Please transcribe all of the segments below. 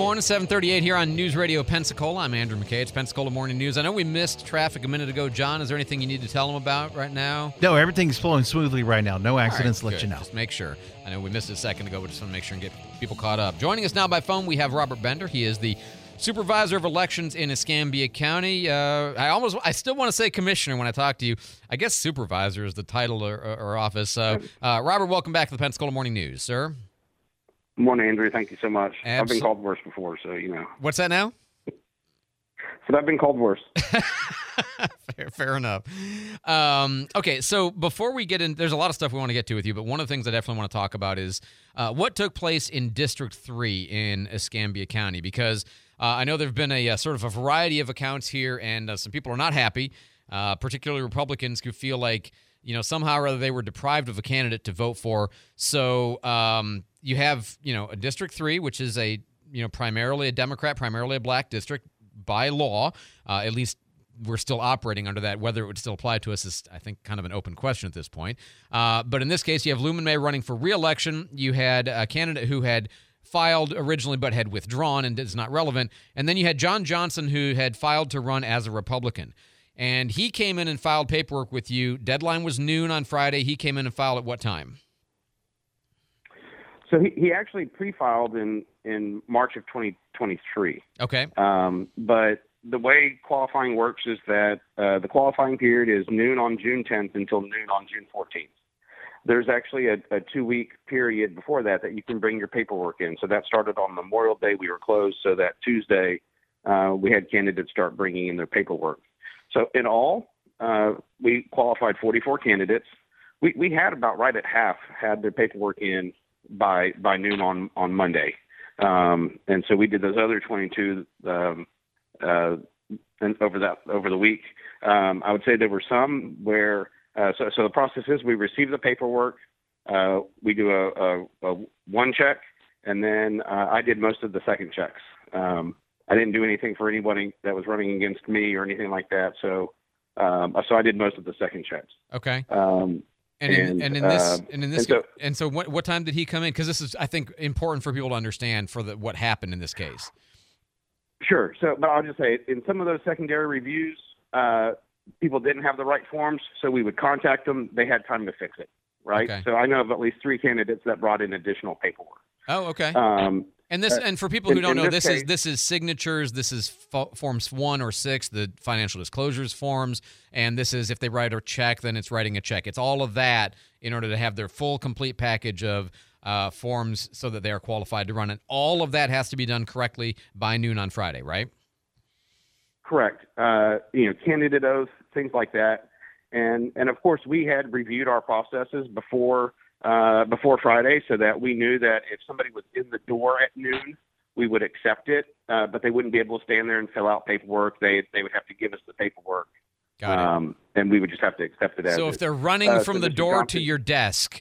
morning, 7:38 here on News Radio Pensacola. I'm Andrew McKay. It's Pensacola Morning News. I know we missed traffic a minute ago. John, is there anything you need to tell them about right now? No, everything's flowing smoothly right now. No accidents, All right, let you know. Just make sure. I know we missed it a second ago, but just want to make sure and get people caught up. Joining us now by phone, we have Robert Bender. He is the Supervisor of Elections in Escambia County. I still want to say commissioner when I talk to you. I guess supervisor is the title or office. So, Robert, welcome back to the Pensacola Morning News, sir. Morning, Andrew. Thank you so much. I've been Absol- called worse before, so you know. What's that now? So I've been called worse. Fair enough. Okay, so before we get in, there's a lot of stuff we want to get to with you, but one of the things I definitely want to talk about is what took place in District 3 in Escambia County, because I know there have been a sort of a variety of accounts here, and some people are not happy, particularly Republicans who feel like, somehow or other they were deprived of a candidate to vote for. So you have, a District 3, which is primarily a Democrat, primarily a black district by law. At least we're still operating under that. Whether it would still apply to us is, I think, kind of an open question at this point. But in this case, you have Luman May running for re-election. You had a candidate who had filed originally but had withdrawn and is not relevant. And then you had John Johnson, who had filed to run as a Republican. And he came in and filed paperwork with you. Deadline was noon on Friday. He came in and filed at what time? So he actually pre-filed in March of 2023. Okay. But the way qualifying works is that the qualifying period is noon on June 10th until noon on June 14th. There's actually a 2-week period before that you can bring your paperwork in. So that started on Memorial Day. We were closed, so that Tuesday we had candidates start bringing in their paperwork. So in all, we qualified 44 candidates. We had about right at half had their paperwork in by noon on Monday. And so we did those other 22 and over the week. I would say there were some where so the process is we receive the paperwork, we do a one check, and then I did most of the second checks. I didn't do anything for anybody that was running against me or anything like that. So I did most of the second checks. Okay. So what time did he come in? Because this is, I think, important for people to understand for what happened in this case. Sure. So, but I'll just say, in some of those secondary reviews, people didn't have the right forms, so we would contact them. They had time to fix it, right? Okay. So I know of at least 3 candidates that brought in additional paperwork. Oh, okay. And for people who don't know, this is signatures. This is forms 1 or 6, the financial disclosures forms, and this is if they write a check, then it's writing a check. It's all of that in order to have their full, complete package of forms so that they are qualified to run. And all of that has to be done correctly by noon on Friday, right? Correct. Candidate oaths, things like that, and of course we had reviewed our processes before Friday, so that we knew that if somebody was in the door at noon, we would accept it, but they wouldn't be able to stand there and fill out paperwork. They would have to give us the paperwork, and we would just have to accept it as so if they're running from the door to your desk,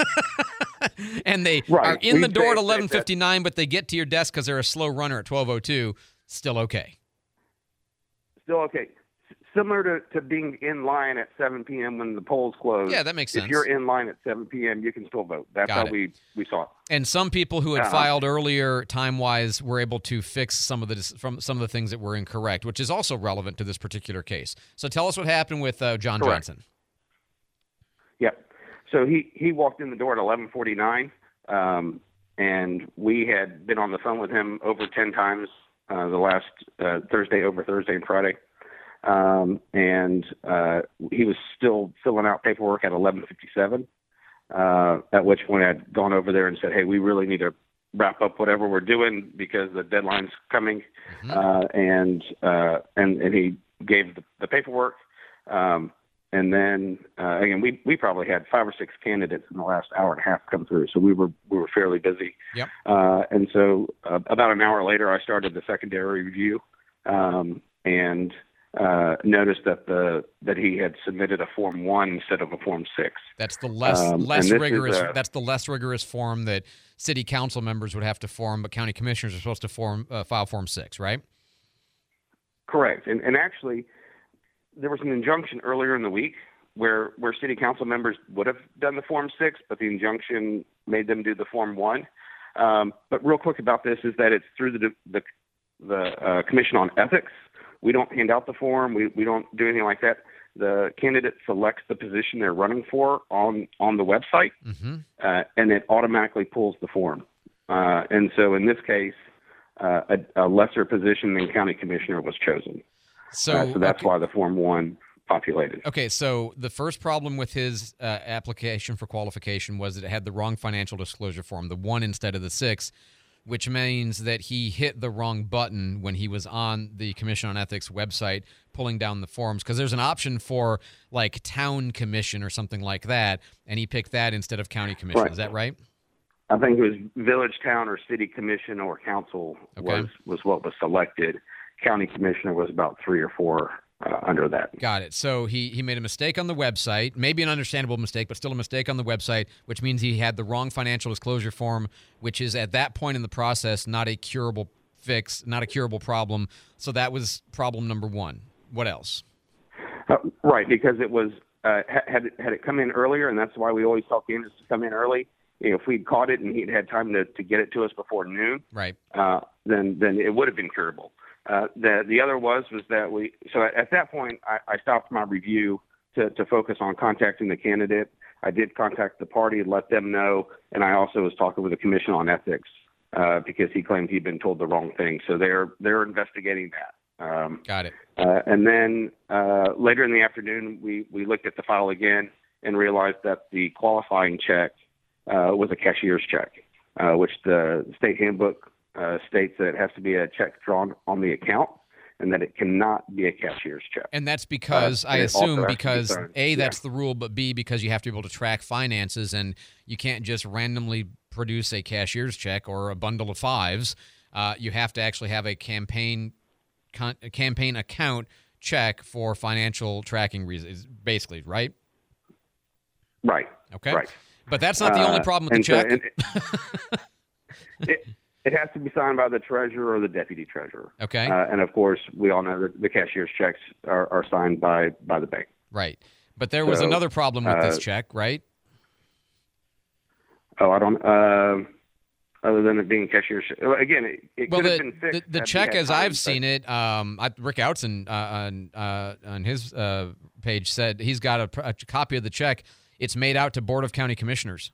and they are in the door at 11:59, but they get to your desk because they're a slow runner at 12:02, still okay. Still okay. Similar to being in line at 7 p.m. when the polls close. Yeah, that makes sense. If you're in line at 7 p.m., you can still vote. That's how we saw it. And some people who had filed earlier time-wise were able to fix some of the things that were incorrect, which is also relevant to this particular case. So tell us what happened with John Correct. Johnson. Yep. So he walked in the door at 11:49, and we had been on the phone with him over 10 times the last Thursday and Friday. And he was still filling out paperwork at 11:57, at which point I'd gone over there and said, hey, we really need to wrap up whatever we're doing because the deadline's coming. Mm-hmm. And he gave the paperwork. And then, again, we probably had 5 or 6 candidates in the last hour and a half come through. So we were fairly busy. Yep. And so about an hour later, I started the secondary review, and noticed that he had submitted a Form 1 instead of a Form 6. That's the less rigorous. That's the less rigorous form that city council members would have to form, but county commissioners are supposed to file Form 6, right? Correct. And actually, there was an injunction earlier in the week where city council members would have done the Form 6, but the injunction made them do the Form 1. But real quick about this is that it's through the Commission on Ethics. We don't hand out the form. We don't do anything like that. The candidate selects the position they're running for on the website, and it automatically pulls the form. And so in this case, a lesser position than county commissioner was chosen. So that's why the Form 1 populated. Okay, so the first problem with his application for qualification was that it had the wrong financial disclosure form, the 1 instead of the 6, which means that he hit the wrong button when he was on the Commission on Ethics website pulling down the forms, because there's an option for like town commission or something like that, and he picked that instead of county commission. Right. Is that right? I think it was village, town, or city commission or council was what was selected. County commissioner was about 3 or 4 under that. Got it. So he made a mistake on the website, maybe an understandable mistake, but still a mistake on the website, which means he had the wrong financial disclosure form, which is at that point in the process not a curable fix, not a curable problem. So that was problem number 1. What else? Right, because it was had it come in earlier, and that's why we always tell candidates to come in early. You know, if we'd caught it and he'd had time to get it to us before noon, right? Then it would have been curable. The other was that so at that point I stopped my review to focus on contacting the candidate. I did contact the party and let them know, and I also was talking with the Commission on Ethics because he claimed he'd been told the wrong thing. So they're investigating that. Got it. And then later in the afternoon, we looked at the file again and realized that the qualifying check was a cashier's check, which the state handbook states that it has to be a check drawn on the account and that it cannot be a cashier's check. And that's because, I assume, because A, that's the rule, but B, because you have to be able to track finances and you can't just randomly produce a cashier's check or a bundle of fives. You have to actually have a campaign account check for financial tracking reasons, basically, right? Right. Okay. Right. But that's not the only problem with the check. It has to be signed by the treasurer or the deputy treasurer. Okay. And of course, we all know that the cashier's checks are signed by the bank. Right. But there was another problem with this check, right? Oh, I don't. Other than it being cashier's, again, it could have been fixed. The check, as I've seen it, Rick Outson on his page said he's got a copy of the check. It's made out to Board of County Commissioners.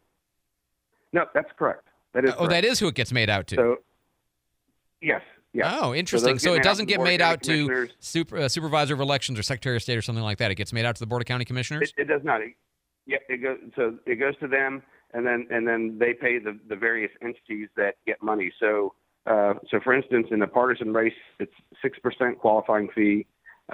No, that's correct. That is. That is who it gets made out to. So, yes. Oh, interesting. So it doesn't get made out to Supervisor of Elections or Secretary of State or something like that. It gets made out to the Board of County Commissioners. It does not. It goes to them. And then they pay the various entities that get money. So for instance, in a partisan race, it's 6% qualifying fee.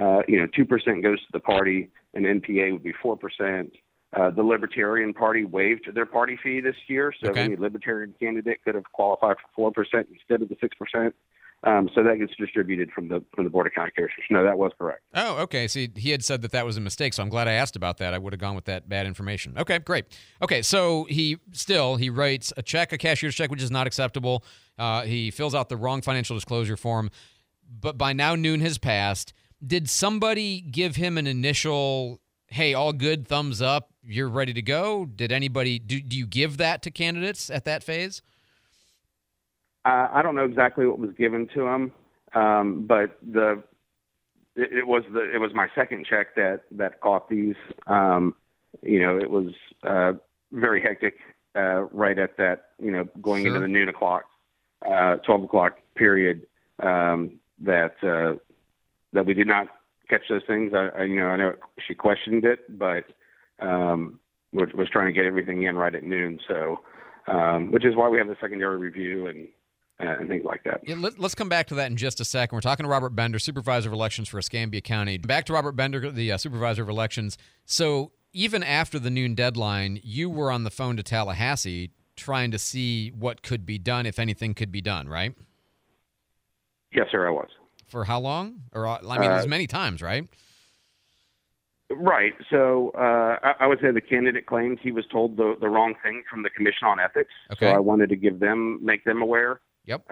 2% goes to the party, and NPA would be 4%. The Libertarian Party waived their party fee this year, so any Libertarian candidate could have qualified for 4% instead of the 6%. So that gets distributed from the Board of County Commissioners. No, that was correct. Oh, okay. See, he had said that was a mistake, so I'm glad I asked about that. I would have gone with that bad information. Okay, great. Okay, so he writes a cashier's check, which is not acceptable. He fills out the wrong financial disclosure form, but by now noon has passed. Did somebody give him an initial, hey, all good, thumbs up, you're ready to go? Did anybody, do you give that to candidates at that phase? I don't know exactly what was given to him, but it was my second check that caught these. It was very hectic right at that, going into the noon o'clock, 12 o'clock period, that we did not catch those things. I know she questioned it, but was trying to get everything in right at noon. So, which is why we have the secondary review and things like that. Yeah, let's come back to that in just a second. We're talking to Robert Bender, Supervisor of Elections for Escambia County. Back to Robert Bender, the Supervisor of Elections. So even after the noon deadline, you were on the phone to Tallahassee trying to see what could be done, if anything could be done, right? Yes, sir, I was. For how long? Or as many times, right? Right. So I would say the candidate claims he was told the wrong thing from the Commission on Ethics. Okay. So I wanted to make them aware. Yep.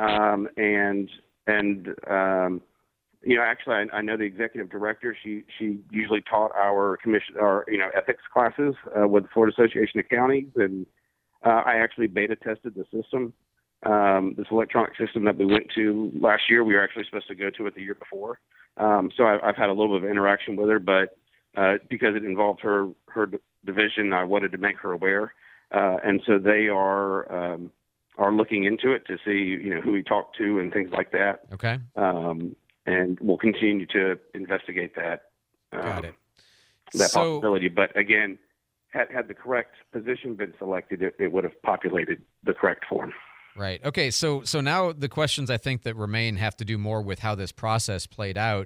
Actually, I know the executive director. She usually taught our ethics classes with the Florida Association of Counties, and I actually beta tested the system this electronic system that we went to last year, we were actually supposed to go to it the year before. So I've had a little bit of interaction with her, but because it involved her division, I wanted to make her aware. And so they are looking into it to see, who he talked to and things like that. Okay. And we'll continue to investigate that. Got it. That possibility. But again, had the correct position been selected, it would have populated the correct form. Right. Okay. So now the questions I think that remain have to do more with how this process played out.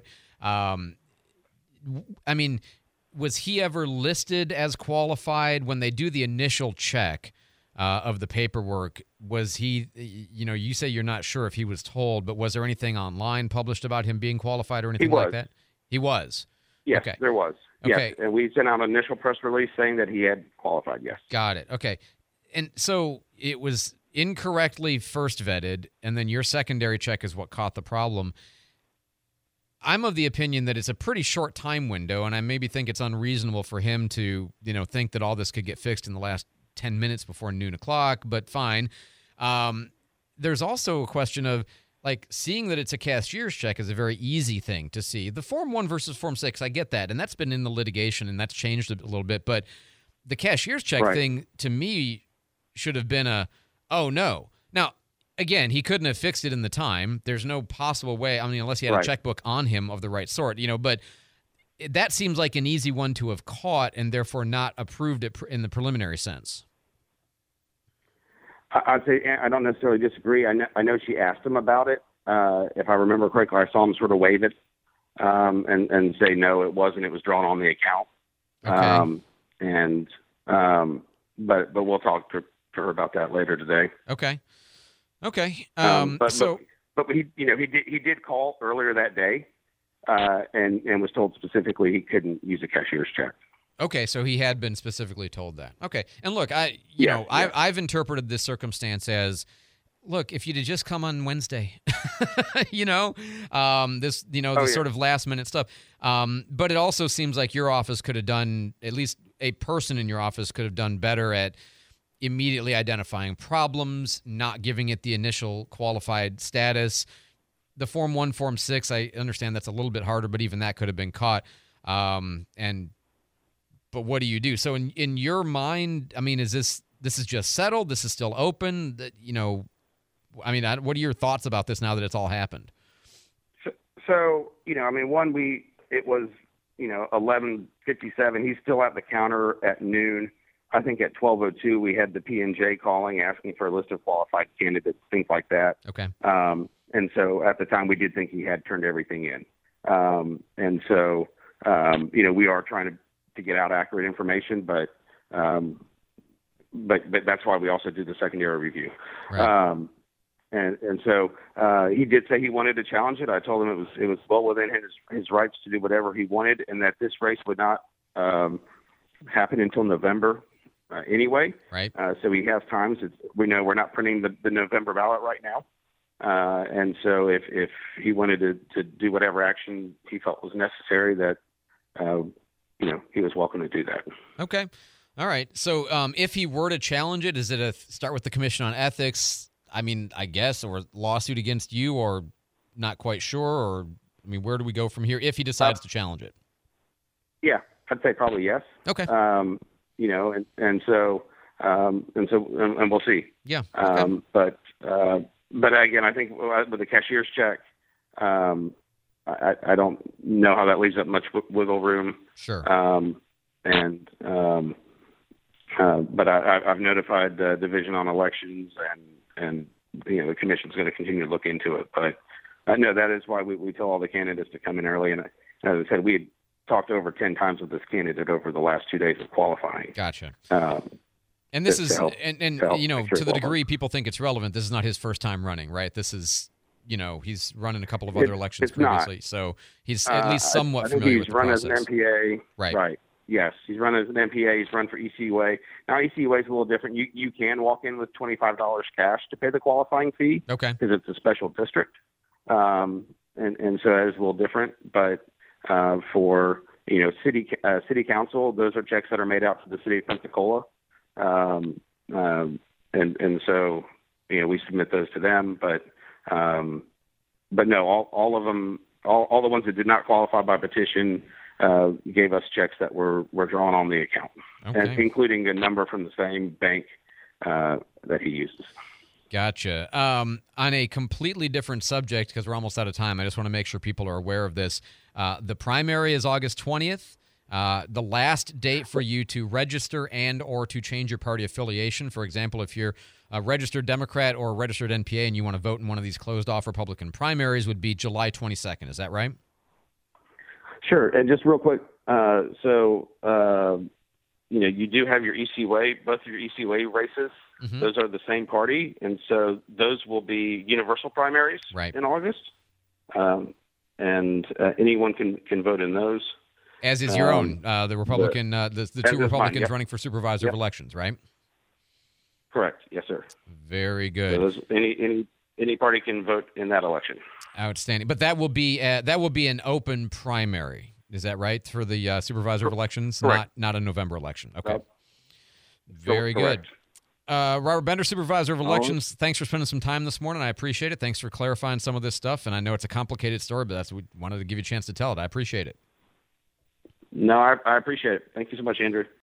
I mean, was he ever listed as qualified when they do the initial check of the paperwork? Was he, you say you're not sure if he was told, but was there anything online published about him being qualified or anything like that? He was. Yes, okay. There was. Okay. Yes, and we sent out an initial press release saying that he had qualified, yes. Got it. Okay. And so it was incorrectly first vetted, and then your secondary check is what caught the problem. I'm of the opinion that it's a pretty short time window, and I maybe think it's unreasonable for him to, think that all this could get fixed in the last 10 minutes before noon o'clock, but fine. There's also a question of, seeing that it's a cashier's check is a very easy thing to see. The Form 1 versus Form 6, I get that, and that's been in the litigation, and that's changed a little bit, but the cashier's check thing, to me, should have been oh, no. Now, again, he couldn't have fixed it in the time. There's no possible way, unless he had a checkbook on him of the right sort, but that seems like an easy one to have caught and therefore not approved it in the preliminary sense. I'd say I don't necessarily disagree. I know she asked him about it. If I remember correctly, I saw him sort of wave it and say, no, it wasn't. It was drawn on the account. Okay. But we'll talk to her about that later today. Okay. But he did call earlier that day, and was told specifically he couldn't use a cashier's check. Okay, so he had been specifically told that. Okay, and look, I've interpreted this circumstance as, look, if you'd have just come on Wednesday, sort of last minute stuff. But it also seems like your office could have done, at least a person in your office could have done better at immediately identifying problems, not giving it the initial qualified status. The Form 1, Form 6, I understand that's a little bit harder, but even that could have been caught. But what do you do? So in your mind, is this is just settled? This is still open? What are your thoughts about this now that it's all happened? So it was 11:57. He's still at the counter at noon. I think at 12:02 we had the P&J calling, asking for a list of qualified candidates, things like that. Okay. And so at the time we did think he had turned everything in. And so we are trying to get out accurate information, but that's why we also do the secondary review. Right. And so he did say he wanted to challenge it. I told him it was well within his rights to do whatever he wanted, and that this race would not happen until November anyway. Right. So he has time. We know we're not printing the November ballot right now. And so if he wanted to do whatever action he felt was necessary, that he was welcome to do that. Okay. All right. So if he were to challenge it, is it start with the Commission on Ethics, I guess, or lawsuit against you, or not quite sure, or where do we go from here if he decides to challenge it? Yeah, I'd say probably yes. Okay. And we'll see. Yeah. Okay. But again, I think with the cashier's check, I don't know how that leaves up much wiggle room. Sure. But I've notified the Division on Elections, and the Commission's going to continue to look into it. But no, that is why we tell all the candidates to come in early. And as I said, we had talked over 10 times with this candidate over the last 2 days of qualifying. Gotcha. And this is, to the degree people think it's relevant, this is not his first time running, right? This is, he's run in a couple of other elections previously, so he's at least somewhat familiar with the process. He's run as an MPA. Right. Yes, he's run as an MPA. He's run for ECUA. Now, ECUA is a little different. You can walk in with $25 cash to pay the qualifying fee. Okay. Because it's a special district. And so that is a little different. But for, city council, those are checks that are made out to the city of Pensacola. And so, we submit those to them. But no, all of them, all the ones that did not qualify by petition gave us checks that were drawn on the account, and including a number from the same bank that he uses. Gotcha. On a completely different subject, because we're almost out of time, I just want to make sure people are aware of this. The primary is August 20th. The last date for you to register and or to change your party affiliation, for example, if you're a registered Democrat or a registered NPA and you want to vote in one of these closed-off Republican primaries, would be July 22nd. Is that right? Sure. And just real quick, you do have your EC-Way, both of your EC-Way races. Mm-hmm. Those are the same party, and so those will be universal primaries in August. And anyone can vote in those. As is your own, the Republican, the two Republicans running for supervisor of elections, right? Correct. Yes, sir. Very good. So any party can vote in that election. Outstanding. But that will be an open primary. Is that right for the supervisor of elections? Correct. Not a November election. Okay. Very good. Robert Bender, supervisor of elections. Thanks for spending some time this morning. I appreciate it. Thanks for clarifying some of this stuff. And I know it's a complicated story, but we wanted to give you a chance to tell it. I appreciate it. No, I appreciate it. Thank you so much, Andrew.